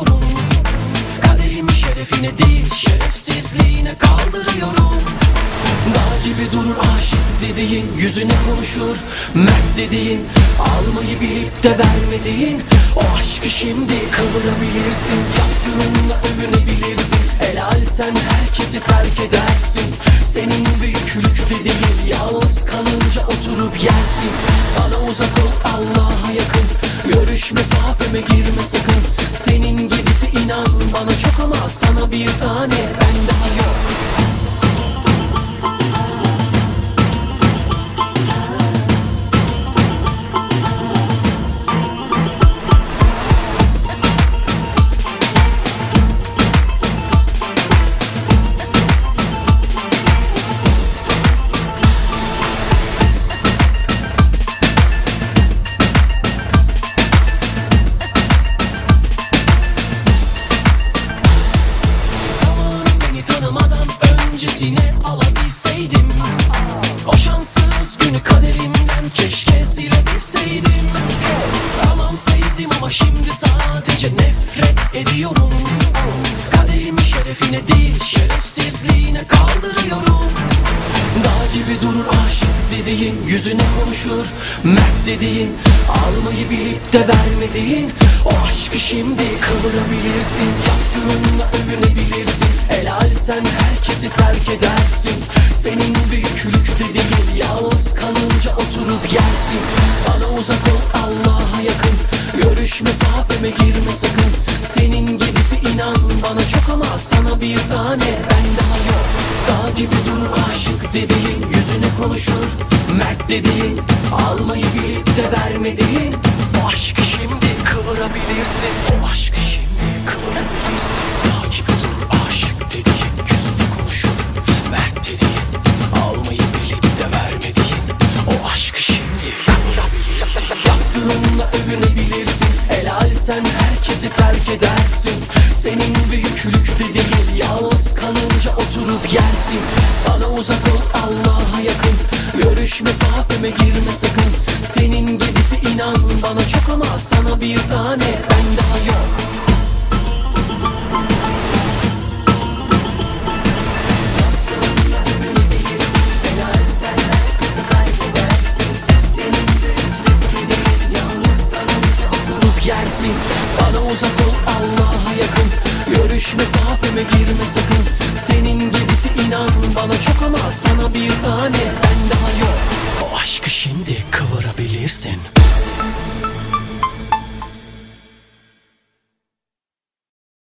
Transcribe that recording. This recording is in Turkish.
ediyorum. Kaderimi şerefine değil şerefsizliğine kaldırıyorum. Dağ gibi durur aşık dediğin, yüzüne konuşur mert dediğin, almayı bilip de vermediğin o aşkı şimdi kıvırabilirsin. Yaptığınla övünebilirsin. Helal sen herkesi terk edersin. Senin büyüklük dediğin yalnız kalınca oturup yersin. Bana uzak ol, Allah'a yakın. Görüş mesafeme girme sakın. Senin gibisi inan bana çok ama sana bir tane ben daha yok. Öncesine alabilseydim, o şanssız günü kaderimden keşke silebilseydim. Tamam sevdim ama şimdi sadece nefret ediyorum. Kaderimi şerefine değil şerefsizliğine kaldırıyorum. Dağ gibi durur aşık dediğin, yüzüne konuşur mert dediğin, almayı bilip de vermediğin o aşkı şimdi kıvırabilirsin. Yaptığınla övünebilirsin. Helal sen herkesi terk edersin. Senin büyüklük dediğin yalnız kalınca oturup yersin. Bana uzak ol, Allah'a yakın. Görüş mesafeme girme sakın. Senin gibisi inan bana çok ama sana bir tane ben daha yok. Dağ gibi durur aşık dediğin, yüzüne konuşur mert dediğin, almayı bilip de vermediğin o aşkı şimdi kıvırabilirsin. O aşkı şimdi kıvırabilirsin. Dağ gibi durur aşık dediğin, yüzüne konuşur mert dediğin, almayı bilip de vermediğin o aşkı şimdi kıvırabilirsin. Yaptığınla övünebilirsin. Helal sen herkesi terk edersin. Senin büyüklük dediğin yalnız kalınca oturup yersin. Bana uzak ol, Allah'a yakın. Görüş mesafeme girme sakın. Senin gibisi inan bana çok ama sana bir tane ben daha yok. Yersin. Bana uzak ol, Allah'a yakın. Görüş mesafeme girme sakın. Senin gibisi inan bana çok ama sana bir tane ben daha yok. O aşkı şimdi kıvırabilirsin.